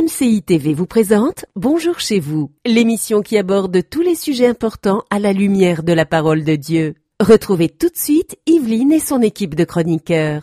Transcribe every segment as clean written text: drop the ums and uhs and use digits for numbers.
MCI TV vous présente Bonjour chez vous, l'émission qui aborde tous les sujets importants à la lumière de la parole de Dieu. Retrouvez tout de suite Yveline et son équipe de chroniqueurs.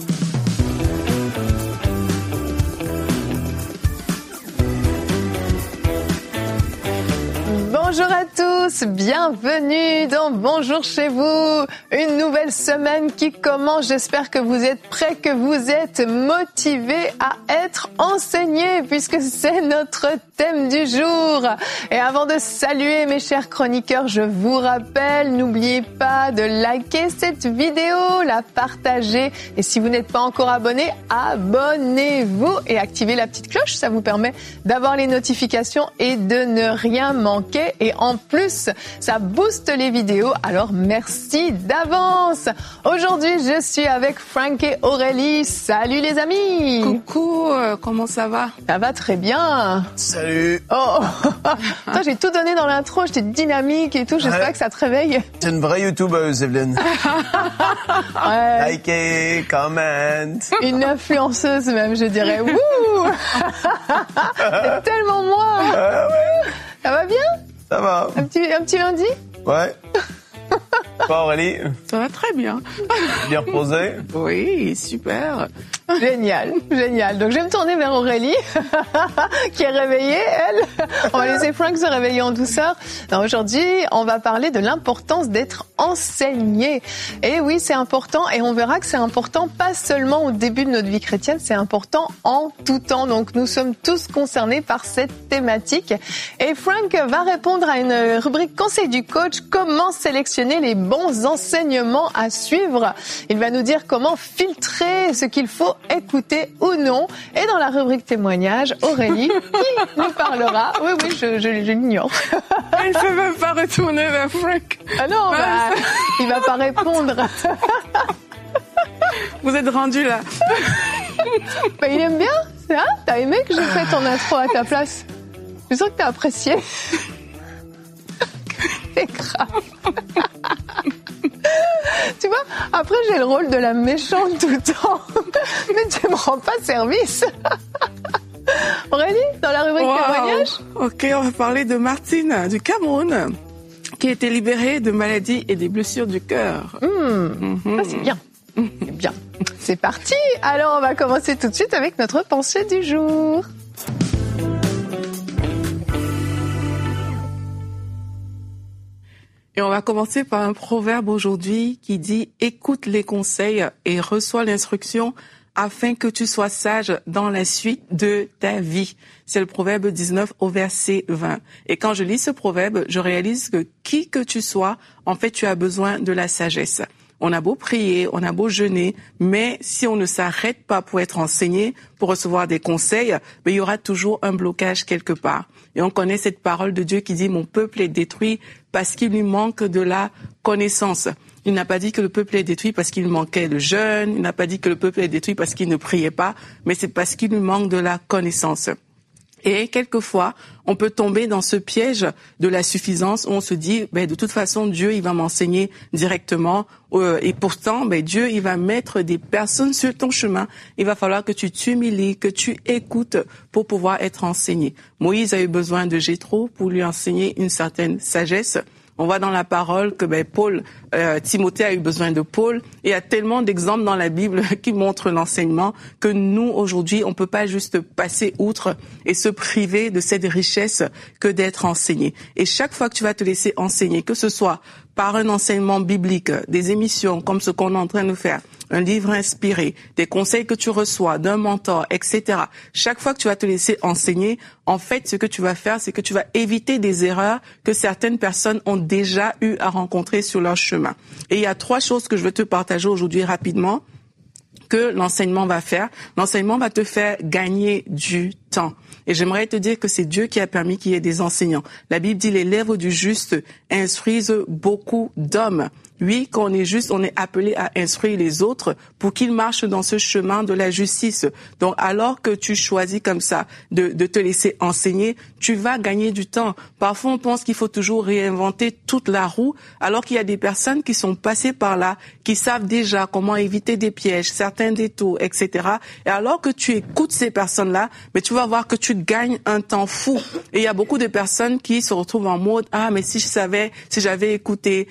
Bonjour à tous, bienvenue dans Bonjour chez vous, une nouvelle semaine qui commence. J'espère que vous êtes prêts, que vous êtes motivés à être enseignés puisque c'est notre thème du jour. Et avant de saluer mes chers chroniqueurs, je vous rappelle, n'oubliez pas de liker cette vidéo, la partager et si vous n'êtes pas encore abonné, abonnez-vous et activez la petite cloche, ça vous permet d'avoir les notifications et de ne rien manquer. Et en plus, ça booste les vidéos, alors merci d'avance. Aujourd'hui, je suis avec Frank et Aurélie. Salut les amis. Coucou, comment ça va? Ça va très bien. Salut. Oh, toi, j'ai tout donné dans l'intro, j'étais dynamique et tout, j'espère que ça te réveille. C'est une vraie YouTubeuse, Evelyne. Ouais. Likez, comment. Une influenceuse même, je dirais. Wouh. C'est tellement moi. Ça va bien? Ça va. Un petit lundi? Ouais. Toi, Aurélie? Ça va très bien. Bien reposé? Oui, super. Génial, génial. Donc je vais me tourner vers Aurélie, qui est réveillée, elle. On va laisser Frank se réveiller en douceur. Aujourd'hui, on va parler de l'importance d'être enseigné. Et oui, c'est important et on verra que c'est important pas seulement au début de notre vie chrétienne, c'est important en tout temps. Donc nous sommes tous concernés par cette thématique. Et Frank va répondre à une rubrique conseil du coach, comment sélectionner les bons enseignements à suivre. Il va nous dire comment filtrer ce qu'il faut écouter ou non. Et dans la rubrique témoignage, Aurélie qui nous parlera. Oui, je l'ignore. Elle ne peut même pas retourner vers Frank. Ah non, il va pas répondre. Vous êtes rendu là. Il aime bien, hein? T'as aimé que j'ai fait ton intro à ta place? Je sens que t'as apprécié. C'est grave. Tu vois, après j'ai le rôle de la méchante tout le temps, mais tu me rends pas service. Aurélie, dans la rubrique témoignage. Ok, on va parler de Martine du Cameroun, qui a été libérée de maladies et des blessures du cœur. Ça c'est bien, c'est bien. C'est parti. Alors on va commencer tout de suite avec notre pensée du jour. Et on va commencer par un proverbe aujourd'hui qui dit « Écoute les conseils et reçois l'instruction afin que tu sois sage dans la suite de ta vie. » C'est le proverbe 19 au verset 20. Et quand je lis ce proverbe, je réalise que qui que tu sois, en fait, tu as besoin de la sagesse. On a beau prier, on a beau jeûner, mais si on ne s'arrête pas pour être enseigné, pour recevoir des conseils, il y aura toujours un blocage quelque part. Et on connaît cette parole de Dieu qui dit « Mon peuple est détruit parce qu'il lui manque de la connaissance ». Il n'a pas dit que le peuple est détruit parce qu'il manquait de jeûne, il n'a pas dit que le peuple est détruit parce qu'il ne priait pas, mais c'est parce qu'il lui manque de la connaissance. Et quelquefois, on peut tomber dans ce piège de la suffisance où on se dit, de toute façon, Dieu, il va m'enseigner directement. Et pourtant, Dieu, il va mettre des personnes sur ton chemin. Il va falloir que tu t'humilies, que tu écoutes pour pouvoir être enseigné. Moïse a eu besoin de Jéthro pour lui enseigner une certaine sagesse. On voit dans la parole que Timothée a eu besoin de Paul. Et il y a tellement d'exemples dans la Bible qui montrent l'enseignement que nous, aujourd'hui, on peut pas juste passer outre et se priver de cette richesse que d'être enseigné. Et chaque fois que tu vas te laisser enseigner, que ce soit par un enseignement biblique, des émissions comme ce qu'on est en train de faire, un livre inspiré, des conseils que tu reçois d'un mentor, etc. Chaque fois que tu vas te laisser enseigner, en fait, ce que tu vas faire, c'est que tu vas éviter des erreurs que certaines personnes ont déjà eu à rencontrer sur leur chemin. Et il y a 3 choses que je veux te partager aujourd'hui rapidement que l'enseignement va faire. L'enseignement va te faire gagner du temps. Et j'aimerais te dire que c'est Dieu qui a permis qu'il y ait des enseignants. La Bible dit « Les lèvres du juste instruisent beaucoup d'hommes ». Oui, quand on est juste, on est appelé à instruire les autres pour qu'ils marchent dans ce chemin de la justice. Donc, alors que tu choisis comme ça de te laisser enseigner, tu vas gagner du temps. Parfois, on pense qu'il faut toujours réinventer toute la roue, alors qu'il y a des personnes qui sont passées par là, qui savent déjà comment éviter des pièges, certains détours, etc. Et alors que tu écoutes ces personnes-là, mais tu vas voir que tu gagnes un temps fou. Et il y a beaucoup de personnes qui se retrouvent en mode « Ah, mais si j'avais écouté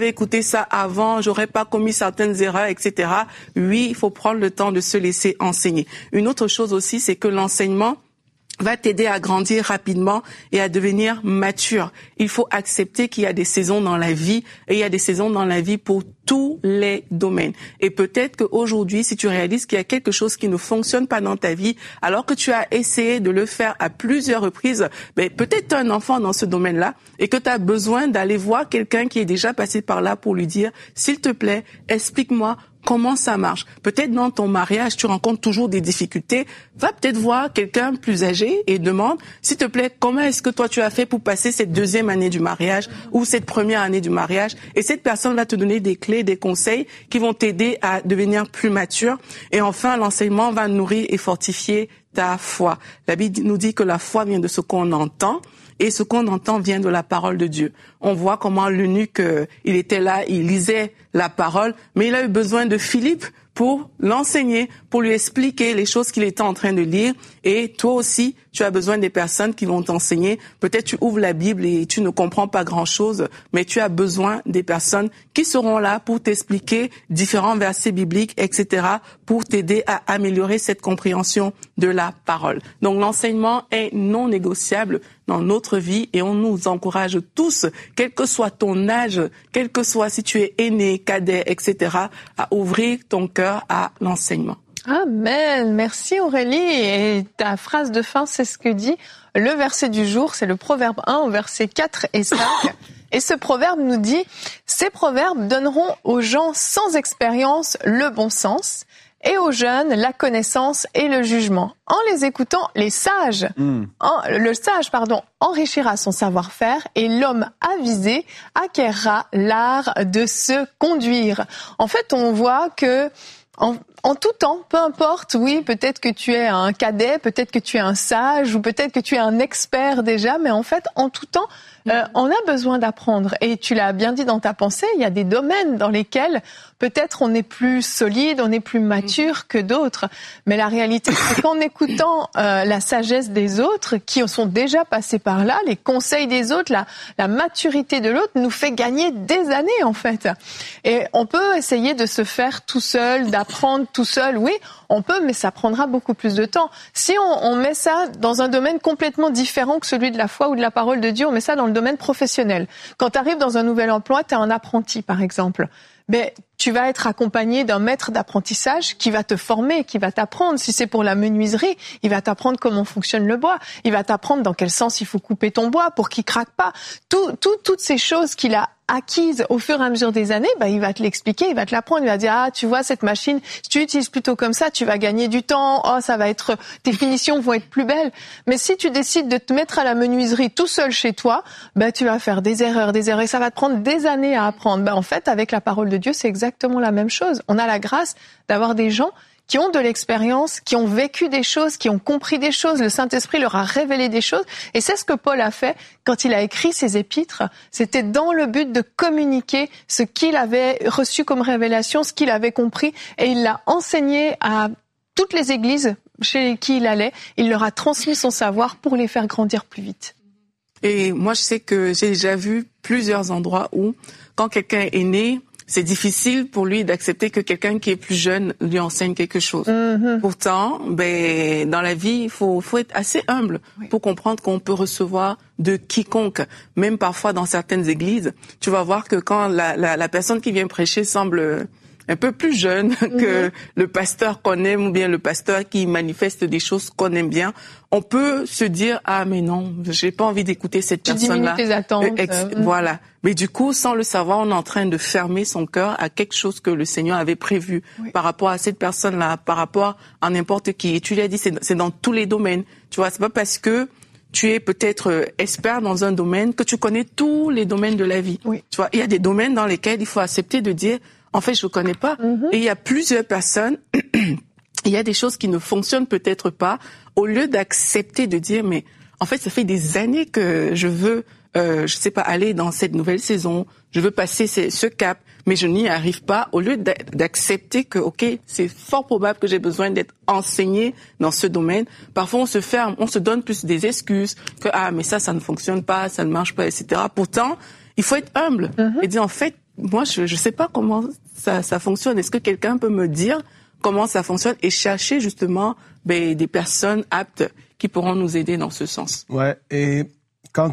ça avant, j'aurais pas commis certaines erreurs, etc. » Oui, il faut prendre le temps de se laisser enseigner. Une autre chose aussi, c'est que l'enseignement va t'aider à grandir rapidement et à devenir mature. Il faut accepter qu'il y a des saisons dans la vie et il y a des saisons dans la vie pour tous les domaines. Et peut-être qu'aujourd'hui, si tu réalises qu'il y a quelque chose qui ne fonctionne pas dans ta vie, alors que tu as essayé de le faire à plusieurs reprises, peut-être tu as un enfant dans ce domaine-là et que tu as besoin d'aller voir quelqu'un qui est déjà passé par là pour lui dire « S'il te plaît, explique-moi comment ça marche. » Peut-être dans ton mariage, tu rencontres toujours des difficultés. Va peut-être voir quelqu'un plus âgé et demande, s'il te plaît, comment est-ce que toi tu as fait pour passer cette deuxième année du mariage ou cette première année du mariage? Et cette personne va te donner des clés, des conseils qui vont t'aider à devenir plus mature. Et enfin, l'enseignement va nourrir et fortifier ta foi. La Bible nous dit que la foi vient de ce qu'on entend. Et ce qu'on entend vient de la parole de Dieu. On voit comment l'eunuque, il était là, il lisait la parole, mais il a eu besoin de Philippe pour l'enseigner, pour lui expliquer les choses qu'il était en train de lire. Et toi aussi, tu as besoin des personnes qui vont t'enseigner. Peut-être tu ouvres la Bible et tu ne comprends pas grand-chose, mais tu as besoin des personnes qui seront là pour t'expliquer différents versets bibliques, etc., pour t'aider à améliorer cette compréhension de la parole. Donc l'enseignement est non négociable dans notre vie et on nous encourage tous, quel que soit ton âge, quel que soit si tu es aîné, cadet, etc., à ouvrir ton cœur à l'enseignement. Amen. Merci Aurélie. Et ta phrase de fin, c'est ce que dit le verset du jour, c'est le Proverbe 1 au verset 4 et 5. Et ce proverbe nous dit « Ces proverbes donneront aux gens sans expérience le bon sens et aux jeunes la connaissance et le jugement. En les écoutant, le sage enrichira son savoir-faire et l'homme avisé acquérera l'art de se conduire. » En fait, on voit que en tout temps, peu importe, oui, peut-être que tu es un cadet, peut-être que tu es un sage ou peut-être que tu es un expert déjà, mais en fait, en tout temps, on a besoin d'apprendre. Et tu l'as bien dit dans ta pensée, il y a des domaines dans lesquels peut-être on est plus solide, on est plus mature que d'autres. Mais la réalité, c'est qu'en écoutant la sagesse des autres, qui sont déjà passés par là, les conseils des autres, la maturité de l'autre nous fait gagner des années, en fait. Et on peut essayer de se faire tout seul, d'apprendre tout seul, oui, on peut, mais ça prendra beaucoup plus de temps. Si on met ça dans un domaine complètement différent que celui de la foi ou de la parole de Dieu, on met ça dans le domaine professionnel. Quand tu arrives dans un nouvel emploi, tu es un apprenti, par exemple. Mais tu vas être accompagné d'un maître d'apprentissage qui va te former, qui va t'apprendre. Si c'est pour la menuiserie, il va t'apprendre comment fonctionne le bois. Il va t'apprendre dans quel sens il faut couper ton bois pour qu'il craque pas. Toutes ces choses qu'il a acquises au fur et à mesure des années, il va te l'expliquer, il va te l'apprendre, il va dire tu vois cette machine, si tu l'utilises plutôt comme ça, tu vas gagner du temps. Ça va être tes finitions vont être plus belles. Mais si tu décides de te mettre à la menuiserie tout seul chez toi, tu vas faire des erreurs et ça va te prendre des années à apprendre. En fait, avec la parole de Dieu, c'est exactement la même chose. On a la grâce d'avoir des gens qui ont de l'expérience, qui ont vécu des choses, qui ont compris des choses. Le Saint-Esprit leur a révélé des choses. Et c'est ce que Paul a fait quand il a écrit ses épîtres. C'était dans le but de communiquer ce qu'il avait reçu comme révélation, ce qu'il avait compris. Et il l'a enseigné à toutes les églises chez qui il allait. Il leur a transmis son savoir pour les faire grandir plus vite. Et moi, je sais que j'ai déjà vu plusieurs endroits où, quand quelqu'un est né, c'est difficile pour lui d'accepter que quelqu'un qui est plus jeune lui enseigne quelque chose. Mm-hmm. Pourtant, dans la vie, il faut être assez humble pour comprendre qu'on peut recevoir de quiconque. Même parfois dans certaines églises, tu vas voir que quand la personne qui vient prêcher semble un peu plus jeune que le pasteur qu'on aime ou bien le pasteur qui manifeste des choses qu'on aime bien, on peut se dire mais non, j'ai pas envie d'écouter cette personne-là. Tu diminues tes attentes. Voilà. Mais du coup, sans le savoir, on est en train de fermer son cœur à quelque chose que le Seigneur avait prévu par rapport à cette personne-là, par rapport à n'importe qui. Et tu l'as dit, c'est dans tous les domaines. Tu vois, c'est pas parce que tu es peut-être expert dans un domaine, que tu connais tous les domaines de la vie. Oui. Tu vois, il y a des domaines dans lesquels il faut accepter de dire, en fait, je ne connais pas. Et il y a plusieurs personnes, il y a des choses qui ne fonctionnent peut-être pas. Au lieu d'accepter de dire, mais en fait, ça fait des années que je veux, je sais pas, aller dans cette nouvelle saison, je veux passer ce cap, mais je n'y arrive pas. Au lieu d'accepter que, ok, c'est fort probable que j'ai besoin d'être enseigné dans ce domaine. Parfois, on se ferme, on se donne plus des excuses que mais ça ne fonctionne pas, ça ne marche pas, etc. Pourtant, il faut être humble et dire en fait, moi, je sais pas comment ça fonctionne. Est-ce que quelqu'un peut me dire comment ça fonctionne et chercher justement des personnes aptes qui pourront nous aider dans ce sens. Ouais, et quand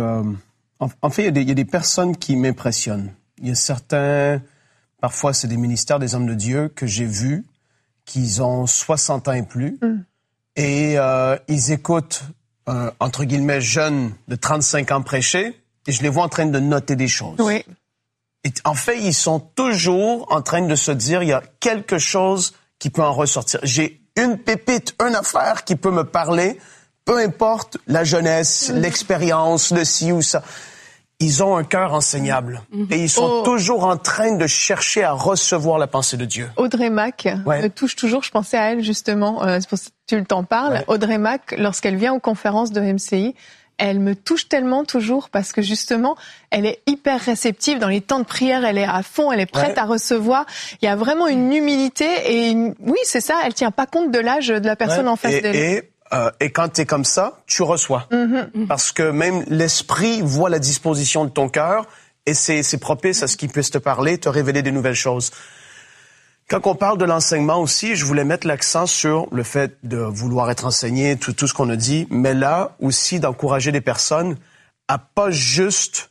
en fait, il y a des personnes qui m'impressionnent. Il y a certains, parfois c'est des ministères, des hommes de Dieu que j'ai vus, qui ont 60 ans et plus, et ils écoutent, entre guillemets, jeunes de 35 ans prêcher, et je les vois en train de noter des choses. Oui. Et en fait, ils sont toujours en train de se dire, il y a quelque chose qui peut en ressortir. J'ai une pépite, une affaire qui peut me parler, peu importe la jeunesse, l'expérience, le ci ou ça. Ils ont un cœur enseignable. Et ils sont toujours en train de chercher à recevoir la pensée de Dieu. Audrey Mack me touche toujours. Je pensais à elle, justement. C'est pour ça que tu t'en parles. Ouais. Audrey Mack, lorsqu'elle vient aux conférences de MCI, elle me touche tellement toujours parce que justement, elle est hyper réceptive. Dans les temps de prière, elle est à fond, elle est prête à recevoir. Il y a vraiment une humilité et oui, c'est ça, elle tient pas compte de l'âge de la personne en face d'elle. Et quand tu es comme ça, tu reçois. Parce que même l'esprit voit la disposition de ton cœur et c'est propice à ce qu'il puisse te parler, te révéler des nouvelles choses. Quand on parle de l'enseignement aussi, je voulais mettre l'accent sur le fait de vouloir être enseigné, tout ce qu'on a dit, mais là aussi d'encourager des personnes à pas juste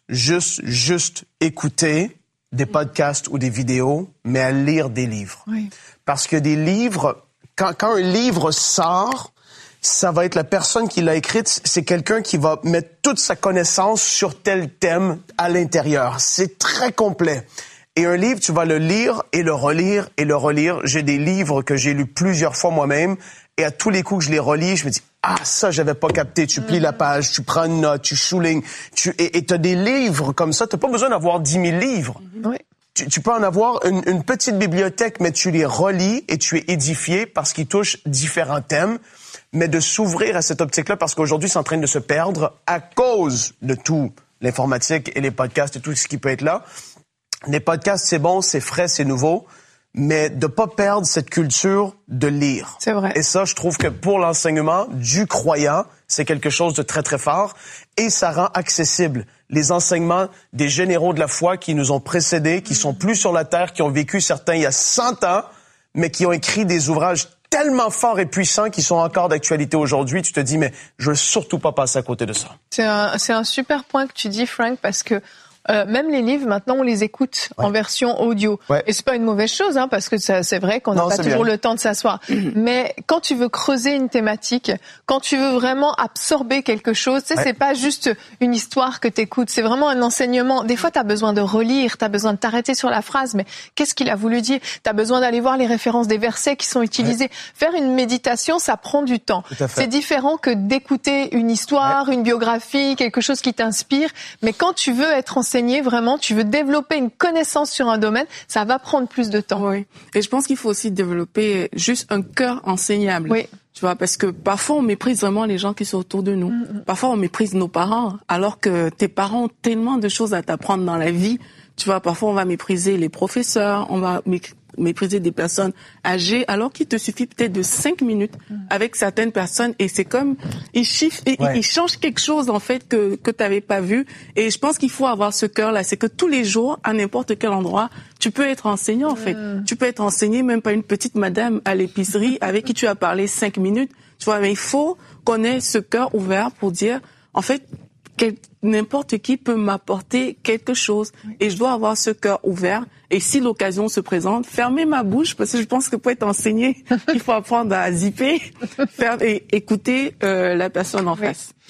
écouter des podcasts ou des vidéos, mais à lire des livres. Oui. Parce que des livres, quand un livre sort, ça va être la personne qui l'a écrite, c'est quelqu'un qui va mettre toute sa connaissance sur tel thème à l'intérieur. C'est très complet. Et un livre, tu vas le lire et le relire et le relire. J'ai des livres que j'ai lus plusieurs fois moi-même et à tous les coups que je les relis, je me dis ça j'avais pas capté. Tu plies la page, tu prends une note, tu soulignes, et t'as des livres comme ça. T'as pas besoin d'avoir 10 000 livres. Oui. Tu peux en avoir une petite bibliothèque, mais tu les relis et tu es édifié parce qu'ils touchent différents thèmes. Mais de s'ouvrir à cette optique-là parce qu'aujourd'hui c'est en train de se perdre à cause de tout l'informatique et les podcasts et tout ce qui peut être là. Les podcasts, c'est bon, c'est frais, c'est nouveau, mais de pas perdre cette culture de lire. C'est vrai. Et ça, je trouve que pour l'enseignement du croyant, c'est quelque chose de très, très fort et ça rend accessible les enseignements des généraux de la foi qui nous ont précédés, qui sont plus sur la terre, qui ont vécu certains il y a 100 ans, mais qui ont écrit des ouvrages tellement forts et puissants qui sont encore d'actualité aujourd'hui. Tu te dis, mais je veux surtout pas passer à côté de ça. C'est un super point que tu dis, Frank, parce que même les livres, maintenant, on les écoute en version audio. Ouais. Et c'est pas une mauvaise chose, parce que c'est vrai qu'on n'a pas toujours le temps de s'asseoir. Mais quand tu veux creuser une thématique, quand tu veux vraiment absorber quelque chose, tu sais, c'est pas juste une histoire que t'écoutes, c'est vraiment un enseignement. Des fois, t'as besoin de relire, t'as besoin de t'arrêter sur la phrase, mais qu'est-ce qu'il a voulu dire? T'as besoin d'aller voir les références des versets qui sont utilisés. Faire une méditation, ça prend du temps. C'est différent que d'écouter une histoire, une biographie, quelque chose qui t'inspire. Mais quand tu veux être enseigné, vraiment, tu veux développer une connaissance sur un domaine, ça va prendre plus de temps. Oui. Et je pense qu'il faut aussi développer juste un cœur enseignable. Oui. Tu vois, parce que parfois on méprise vraiment les gens qui sont autour de nous. Parfois on méprise nos parents, alors que tes parents ont tellement de choses à t'apprendre dans la vie. Tu vois, parfois on va mépriser les professeurs, on va mépriser des personnes âgées, alors qu'il te suffit peut-être de 5 minutes avec certaines personnes et c'est comme ils changent quelque chose en fait que t'avais pas vu. Et je pense qu'il faut avoir ce cœur-là, c'est que tous les jours, à n'importe quel endroit, tu peux être enseignant en fait. Tu peux être enseigné même par une petite madame à l'épicerie avec qui tu as parlé 5 minutes. Tu vois, mais il faut qu'on ait ce cœur ouvert pour dire, en fait, n'importe qui peut m'apporter quelque chose et je dois avoir ce cœur ouvert et si l'occasion se présente, fermer ma bouche parce que je pense que pour être enseigné, il faut apprendre à zipper et écouter la personne en face. Tu vois.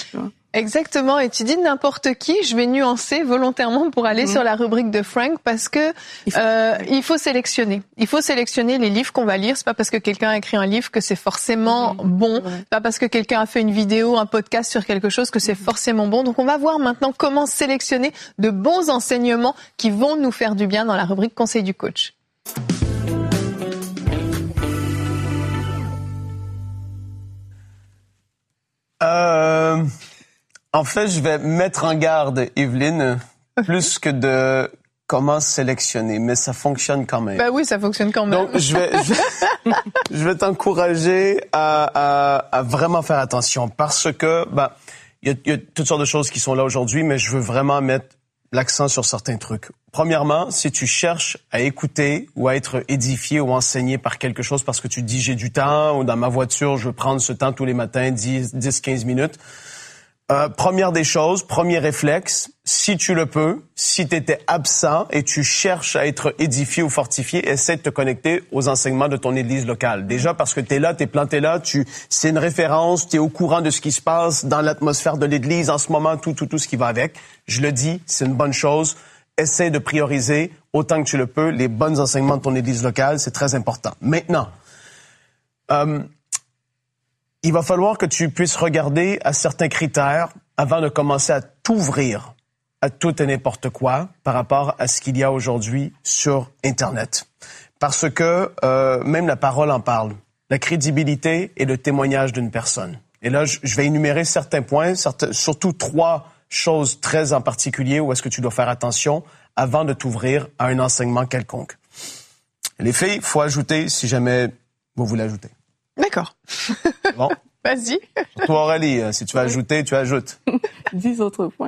Exactement, et tu dis n'importe qui, je vais nuancer volontairement pour aller sur la rubrique de Frank parce que il faut sélectionner. Il faut sélectionner les livres qu'on va lire. C'est pas parce que quelqu'un a écrit un livre que c'est forcément bon. C'est pas parce que quelqu'un a fait une vidéo, un podcast sur quelque chose que c'est forcément bon. Donc on va voir maintenant comment sélectionner de bons enseignements qui vont nous faire du bien dans la rubrique Conseil du coach. En fait, je vais mettre en garde, Evelyne, plus que de comment sélectionner, mais ça fonctionne quand même. Ben oui, ça fonctionne quand même. Donc, je vais t'encourager à vraiment faire attention parce que, il y a toutes sortes de choses qui sont là aujourd'hui, mais je veux vraiment mettre l'accent sur certains trucs. Premièrement, si tu cherches à écouter ou à être édifié ou enseigné par quelque chose parce que tu dis j'ai du temps ou dans ma voiture, je veux prendre ce temps tous les matins, 10-15 minutes. Première des choses, premier réflexe, si tu le peux, si tu étais absent et tu cherches à être édifié ou fortifié, essaie de te connecter aux enseignements de ton église locale. Déjà parce que tu es là, tu es planté là, c'est une référence, tu es au courant de ce qui se passe dans l'atmosphère de l'église en ce moment, tout ce qui va avec. Je le dis, c'est une bonne chose. Essaie de prioriser autant que tu le peux les bons enseignements de ton église locale, c'est très important. Maintenant, il va falloir que tu puisses regarder à certains critères avant de commencer à t'ouvrir à tout et n'importe quoi par rapport à ce qu'il y a aujourd'hui sur Internet. Parce que même la parole en parle. La crédibilité et le témoignage d'une personne. Et là, je vais énumérer certains points, surtout 3 choses très en particulier où est-ce que tu dois faire attention avant de t'ouvrir à un enseignement quelconque. Les filles, il faut ajouter si jamais vous voulez ajouter. D'accord. Bon. Vas-y. Toi, Aurélie, si tu veux ajouter, tu ajoutes. 10 autres points.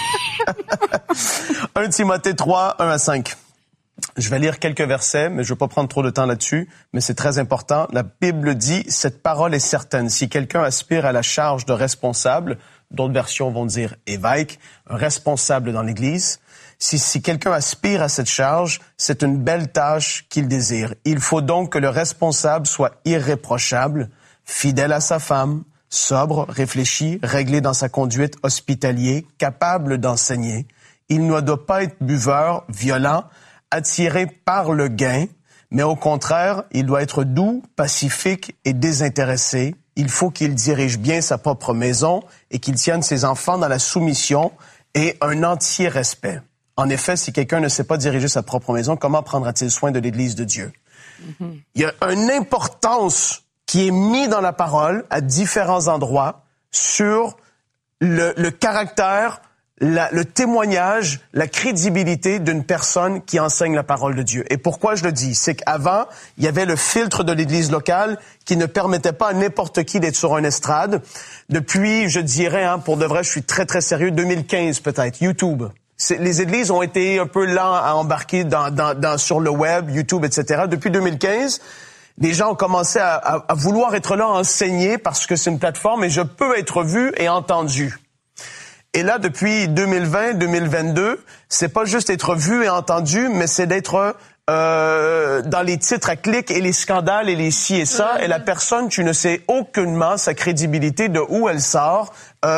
1 Timothée 3, 1-5. Je vais lire quelques versets, mais je ne veux pas prendre trop de temps là-dessus, mais c'est très important. La Bible dit, cette parole est certaine. Si quelqu'un aspire à la charge de responsable, d'autres versions vont dire évêque, un responsable dans l'Église, si quelqu'un aspire à cette charge, c'est une belle tâche qu'il désire. Il faut donc que le responsable soit irréprochable, fidèle à sa femme, sobre, réfléchi, réglé dans sa conduite, hospitalier, capable d'enseigner. Il ne doit pas être buveur, violent, attiré par le gain, mais au contraire, il doit être doux, pacifique et désintéressé. Il faut qu'il dirige bien sa propre maison et qu'il tienne ses enfants dans la soumission et un entier respect. En effet, si quelqu'un ne sait pas diriger sa propre maison, comment prendra-t-il soin de l'Église de Dieu? Il y a une importance qui est mise dans la parole à différents endroits sur le caractère, le témoignage, la crédibilité d'une personne qui enseigne la parole de Dieu. Et pourquoi je le dis? C'est qu'avant, il y avait le filtre de l'Église locale qui ne permettait pas à n'importe qui d'être sur une estrade. Depuis, je dirais, pour de vrai, je suis très, très sérieux, 2015 peut-être, YouTube. Les églises ont été un peu lents à embarquer sur le web, YouTube, etc. Depuis 2015, les gens ont commencé à vouloir être là, à enseigner, parce que c'est une plateforme et je peux être vu et entendu. Et là, depuis 2020, 2022, c'est pas juste être vu et entendu, mais c'est d'être dans les titres à clics et les scandales et les ci et ça. Et la personne, tu ne sais aucunement sa crédibilité, de où elle sort,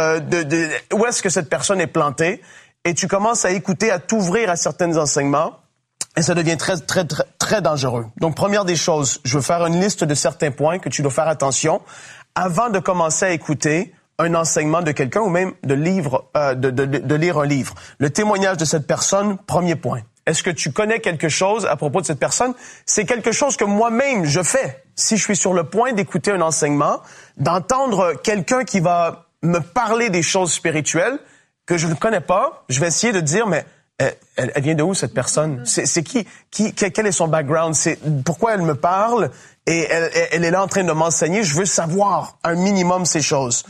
où est-ce que cette personne est plantée. Et tu commences à écouter, à t'ouvrir à certains enseignements, et ça devient très, très, très, très dangereux. Donc, première des choses, je veux faire une liste de certains points que tu dois faire attention avant de commencer à écouter un enseignement de quelqu'un ou même de lire un livre. Le témoignage de cette personne, premier point. Est-ce que tu connais quelque chose à propos de cette personne? C'est quelque chose que moi-même je fais. Si je suis sur le point d'écouter un enseignement, d'entendre quelqu'un qui va me parler des choses spirituelles, que je ne connais pas, je vais essayer de dire, mais elle vient de où cette personne? C'est qui? Quel est son background? C'est pourquoi elle me parle et elle est là en train de m'enseigner. Je veux savoir un minimum ces choses.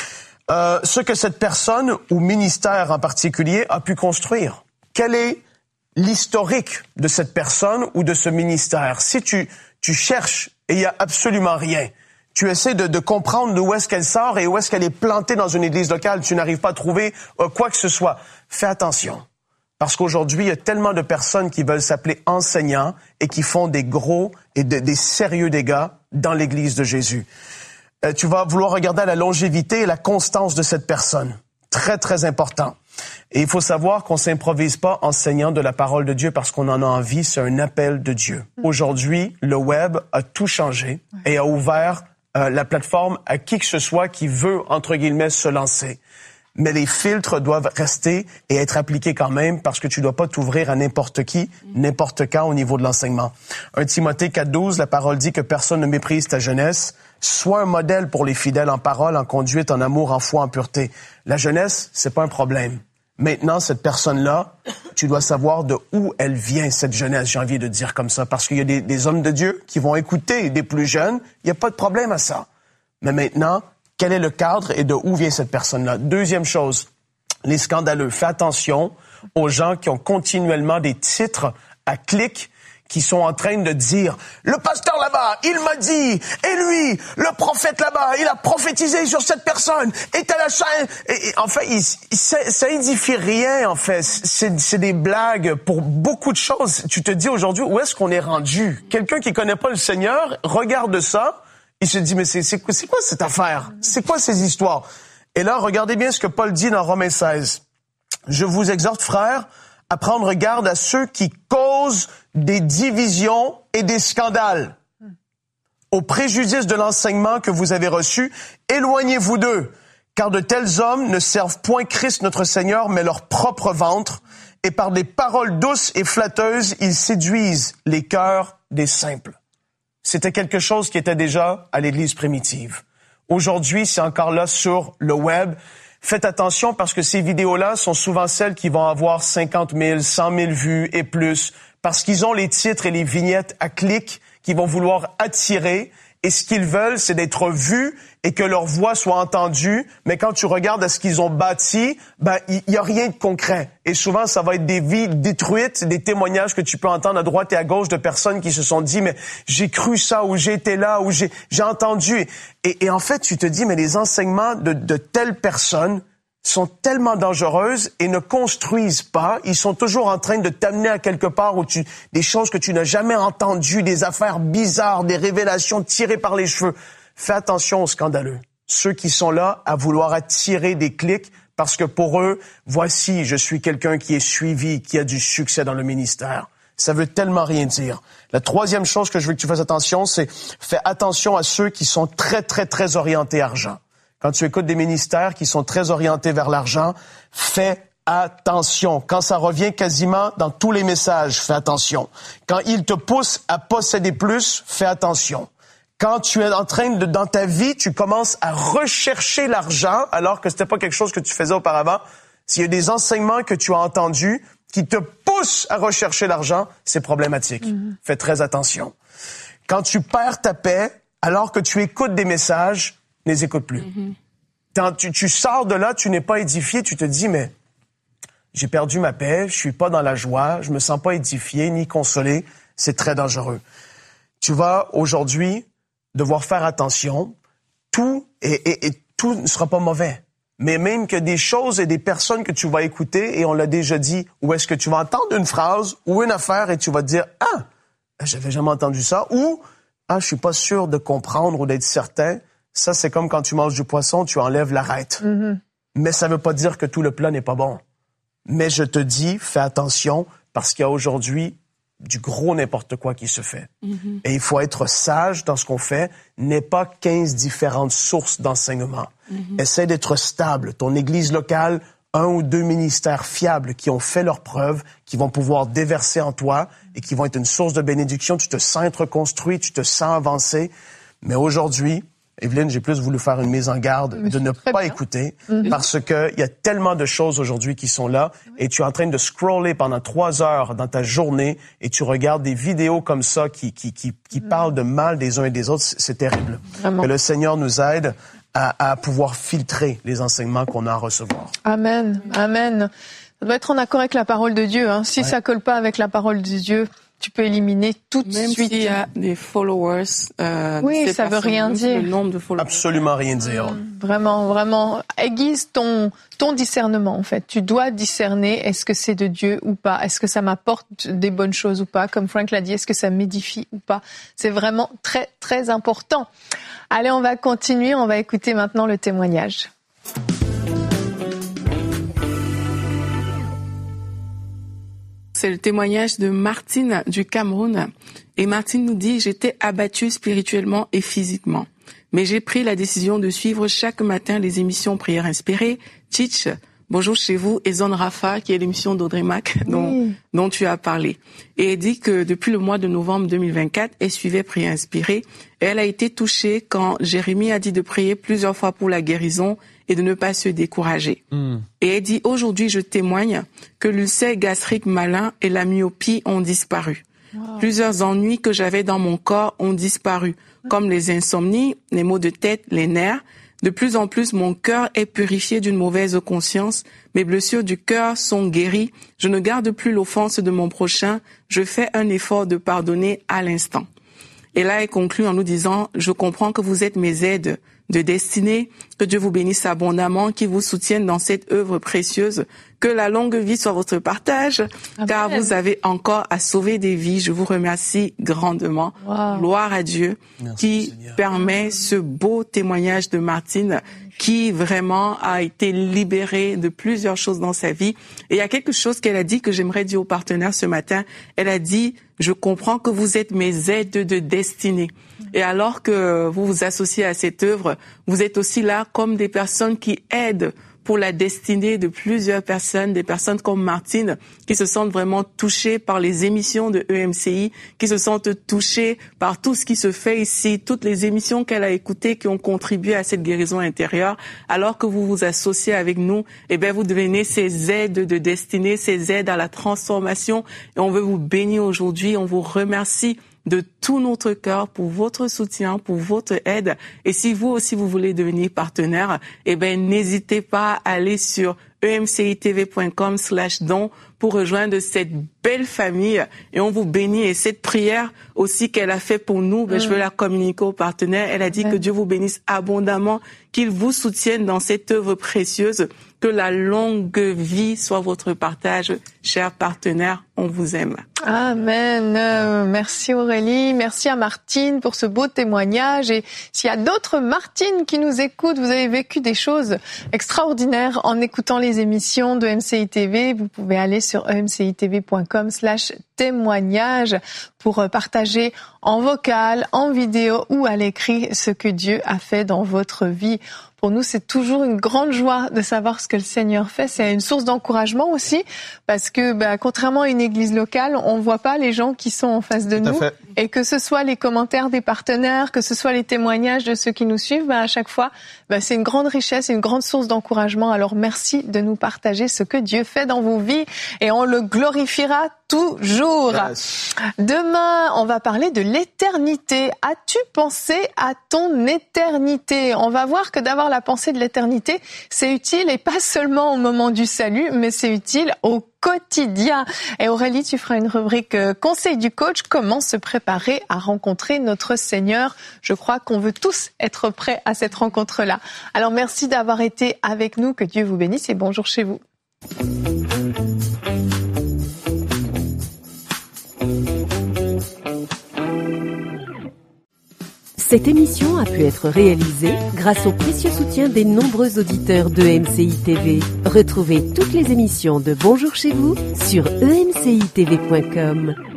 Ce que cette personne ou ministère en particulier a pu construire. Quel est l'historique de cette personne ou de ce ministère? Si tu cherches et il y a absolument rien, tu essaies de comprendre d'où est-ce qu'elle sort et où est-ce qu'elle est plantée dans une église locale. Tu n'arrives pas à trouver quoi que ce soit. Fais attention. Parce qu'aujourd'hui, il y a tellement de personnes qui veulent s'appeler enseignants et qui font des gros et des sérieux dégâts dans l'église de Jésus. Tu vas vouloir regarder la longévité et la constance de cette personne. Très, très important. Et il faut savoir qu'on s'improvise pas enseignant de la parole de Dieu parce qu'on en a envie, c'est un appel de Dieu. Aujourd'hui, le web a tout changé et a ouvert la plateforme à qui que ce soit qui veut, entre guillemets, se lancer. Mais les filtres doivent rester et être appliqués quand même parce que tu dois pas t'ouvrir à n'importe qui, n'importe quand au niveau de l'enseignement. 1 Timothée 4,12, la parole dit que personne ne méprise ta jeunesse. Sois un modèle pour les fidèles en parole, en conduite, en amour, en foi, en pureté. La jeunesse, c'est pas un problème. Maintenant, cette personne-là, tu dois savoir de où elle vient, cette jeunesse, j'ai envie de dire comme ça, parce qu'il y a des hommes de Dieu qui vont écouter des plus jeunes. Il n'y a pas de problème à ça. Mais maintenant, quel est le cadre et de où vient cette personne-là? Deuxième chose, les scandaleux. Fais attention aux gens qui ont continuellement des titres à clic qui sont en train de dire « Le pasteur là-bas, il m'a dit, et lui, le prophète là-bas, il a prophétisé sur cette personne, et t'as la chaîne... » Et en fait, ça édifie rien, en fait. C'est des blagues pour beaucoup de choses. Tu te dis aujourd'hui, où est-ce qu'on est rendu? Quelqu'un qui connaît pas le Seigneur regarde ça, il se dit « Mais c'est quoi cette affaire? C'est quoi ces histoires? » Et là, regardez bien ce que Paul dit dans Romains 16. « Je vous exhorte, frères, à prendre garde à ceux qui causent des divisions et des scandales. Au préjudice de l'enseignement que vous avez reçu, éloignez-vous d'eux, car de tels hommes ne servent point Christ notre Seigneur, mais leur propre ventre, et par des paroles douces et flatteuses, ils séduisent les cœurs des simples. » C'était quelque chose qui était déjà à l'Église primitive. Aujourd'hui, c'est encore là sur le web. Faites attention parce que ces vidéos-là sont souvent celles qui vont avoir 50 000, 100 000 vues et plus, parce qu'ils ont les titres et les vignettes à clic qui vont vouloir attirer. Et ce qu'ils veulent, c'est d'être vus et que leur voix soit entendue. Mais quand tu regardes à ce qu'ils ont bâti, il y a rien de concret. Et souvent, ça va être des vies détruites, des témoignages que tu peux entendre à droite et à gauche de personnes qui se sont dit, mais j'ai cru ça, ou j'ai été là, ou j'ai entendu. Et en fait, tu te dis, mais les enseignements de telles personnes sont tellement dangereuses et ne construisent pas. Ils sont toujours en train de t'amener à quelque part où des choses que tu n'as jamais entendues, des affaires bizarres, des révélations tirées par les cheveux. Fais attention aux scandaleux. Ceux qui sont là à vouloir attirer des clics parce que pour eux, voici, je suis quelqu'un qui est suivi, qui a du succès dans le ministère. Ça veut tellement rien dire. La troisième chose que je veux que tu fasses attention, c'est fais attention à ceux qui sont très, très, très orientés argent. Quand tu écoutes des ministères qui sont très orientés vers l'argent, fais attention. Quand ça revient quasiment dans tous les messages, fais attention. Quand ils te poussent à posséder plus, fais attention. Quand tu es en train dans ta vie, tu commences à rechercher l'argent alors que c'était pas quelque chose que tu faisais auparavant. S'il y a des enseignements que tu as entendus qui te poussent à rechercher l'argent, c'est problématique. Fais très attention. Quand tu perds ta paix alors que tu écoutes des messages, ne les écoute plus. Tu sors de là, tu n'es pas édifié, tu te dis, mais j'ai perdu ma paix, je suis pas dans la joie, je me sens pas édifié ni consolé, c'est très dangereux. Tu vas aujourd'hui devoir faire attention, tout ne sera pas mauvais, mais même que des choses et des personnes que tu vas écouter, et on l'a déjà dit, où est-ce que tu vas entendre une phrase ou une affaire et tu vas te dire, ah, j'avais jamais entendu ça, ou, ah, je suis pas sûr de comprendre ou d'être certain. Ça, c'est comme quand tu manges du poisson, tu enlèves l'arête. Mais ça veut pas dire que tout le plat n'est pas bon. Mais je te dis, fais attention, parce qu'il y a aujourd'hui du gros n'importe quoi qui se fait. Et il faut être sage dans ce qu'on fait. N'aie pas 15 différentes sources d'enseignement. Essaie d'être stable. Ton église locale, 1 ou 2 ministères fiables qui ont fait leurs preuves, qui vont pouvoir déverser en toi et qui vont être une source de bénédiction. Tu te sens être construit, tu te sens avancer. Mais aujourd'hui, Evelyne, j'ai plus voulu faire une mise en garde de ne pas écouter parce que il y a tellement de choses aujourd'hui qui sont là et tu es en train de scroller pendant 3 heures dans ta journée et tu regardes des vidéos comme ça qui parlent de mal des uns et des autres. C'est terrible. Vraiment. Que le Seigneur nous aide à pouvoir filtrer les enseignements qu'on a à recevoir. Amen. Amen. Ça doit être en accord avec la parole de Dieu. Hein. Si ça colle pas avec la parole de Dieu, tu peux éliminer tout de suite. Même s'il y a des followers. Oui, ça veut rien dire. Le nombre de followers. Absolument rien dire. Vraiment, vraiment. Aiguise ton discernement, en fait. Tu dois discerner, est-ce que c'est de Dieu ou pas? Est-ce que ça m'apporte des bonnes choses ou pas? Comme Frank l'a dit, est-ce que ça m'édifie ou pas? C'est vraiment très, très important. Allez, on va continuer. On va écouter maintenant le témoignage. c'est le témoignage de Martine du Cameroun. Et Martine nous dit « J'étais abattue spirituellement et physiquement. Mais j'ai pris la décision de suivre chaque matin les émissions Prières inspirées, Teach, Bonjour chez vous et Zone Rafa, qui est l'émission d'Audrey Mac dont tu as parlé. Et elle dit que depuis le mois de novembre 2024, elle suivait Prières inspirées. Et elle a été touchée quand Jérémie a dit de prier plusieurs fois pour la guérison et de ne pas se décourager. Et elle dit, aujourd'hui, je témoigne que l'ulcère gastrique malin et la myopie ont disparu. Wow. Plusieurs ennuis que j'avais dans mon corps ont disparu, comme les insomnies, les maux de tête, les nerfs. De plus en plus, mon cœur est purifié d'une mauvaise conscience. Mes blessures du cœur sont guéries. Je ne garde plus l'offense de mon prochain. Je fais un effort de pardonner à l'instant. Et là, elle conclut en nous disant, je comprends que vous êtes mes aides de destinée, que Dieu vous bénisse abondamment, qu'il vous soutienne dans cette œuvre précieuse, que la longue vie soit votre partage, Amen. Car vous avez encore à sauver des vies. Je vous remercie grandement. Wow. Gloire à Dieu. Merci, qui Seigneur. Permet ce beau témoignage de Martine qui vraiment a été libérée de plusieurs choses dans sa vie. Et il y a quelque chose qu'elle a dit que j'aimerais dire aux partenaires ce matin. Elle a dit, je comprends que vous êtes mes aides de destinée. Et alors que vous vous associez à cette œuvre, vous êtes aussi là comme des personnes qui aident pour la destinée de plusieurs personnes, des personnes comme Martine, qui se sentent vraiment touchées par les émissions de EMCI, qui se sentent touchées par tout ce qui se fait ici, toutes les émissions qu'elle a écoutées qui ont contribué à cette guérison intérieure. Alors que vous vous associez avec nous, eh bien, vous devenez ces aides de destinée, ces aides à la transformation. Et on veut vous bénir aujourd'hui, on vous remercie de tout notre cœur pour votre soutien, pour votre aide. Et si vous aussi vous voulez devenir partenaire, eh ben n'hésitez pas à aller sur emcitv.com/don pour rejoindre cette belle famille. Et on vous bénit. Et cette prière aussi qu'elle a fait pour nous, je veux la communiquer aux partenaires. Elle a dit que Dieu vous bénisse abondamment, qu'il vous soutienne dans cette œuvre précieuse, que la longue vie soit votre partage. Chers partenaires, on vous aime. Amen. Merci Aurélie. Merci à Martine pour ce beau témoignage. Et s'il y a d'autres Martines qui nous écoutent, vous avez vécu des choses extraordinaires en écoutant les émissions de MCI TV. Vous pouvez aller sur emcitv.com/témoignage pour partager en vocal, en vidéo ou à l'écrit ce que Dieu a fait dans votre vie. Pour nous, c'est toujours une grande joie de savoir ce que le Seigneur fait. C'est une source d'encouragement aussi, parce que contrairement à une église locale, on voit pas les gens qui sont en face de nous. Et que ce soit les commentaires des partenaires, que ce soit les témoignages de ceux qui nous suivent, à chaque fois, c'est une grande richesse, une grande source d'encouragement. Alors merci de nous partager ce que Dieu fait dans vos vies et on le glorifiera toujours. Yes. Demain, on va parler de l'éternité. As-tu pensé à ton éternité? On va voir que d'avoir la pensée de l'éternité, c'est utile et pas seulement au moment du salut, mais c'est utile au quotidien. Et Aurélie, tu feras une rubrique conseil du coach, comment se préparer à rencontrer notre Seigneur. Je crois qu'on veut tous être prêts à cette rencontre-là. Alors merci d'avoir été avec nous, que Dieu vous bénisse et bonjour chez vous. Cette émission a pu être réalisée grâce au précieux soutien des nombreux auditeurs de MCI TV. Retrouvez toutes les émissions de Bonjour chez vous sur emcitv.com.